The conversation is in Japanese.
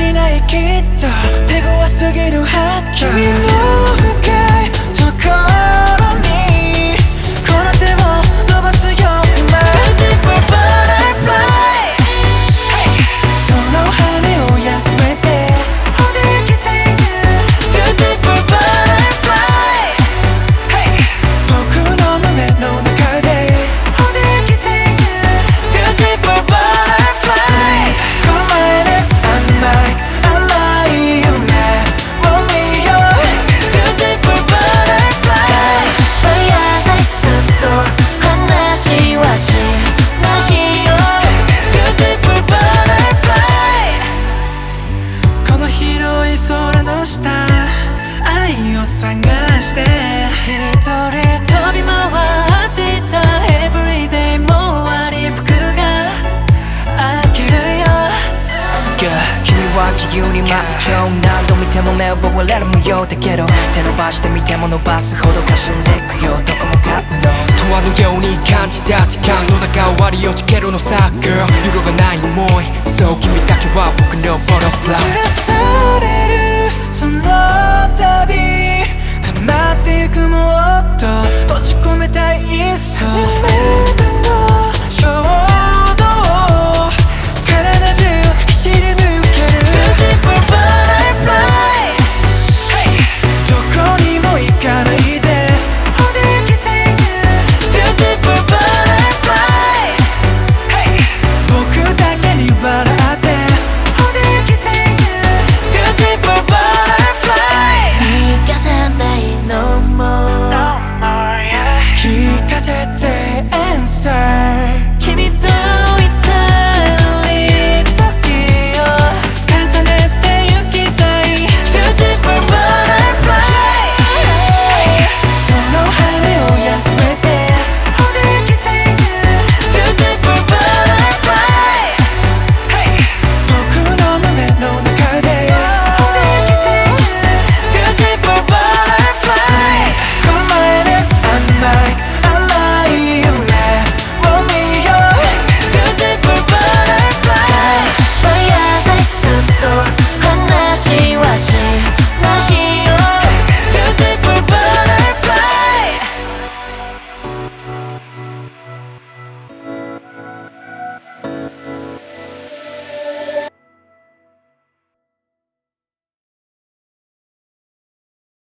しないきっと手強すぎるハッチ君の深いところにこの手を伸ばすよ My beautiful butterfly その羽を休めて Beautiful butterfly 僕の胸の中で Beautiful butterfly 構える甘い夢を見よう Beautiful butterfly 毎朝ずっと話はしないよ Beautiful butterfly この広い空の下愛を探して一人飛び回っていた Everyday も終わり僕が開けるよ Yeah 君は自由に舞うよ何度見ても目を奪われる模様だけど手伸ばしてみても伸ばすほどかすんでいくよどこ向かうの永遠のように感じた時間の中終わりをつけるのさ Girl 揺るがない思い So 君だけは僕の Butterfly 散らされるその旅ハマってゆくもっと閉じ込めたいっそ初めて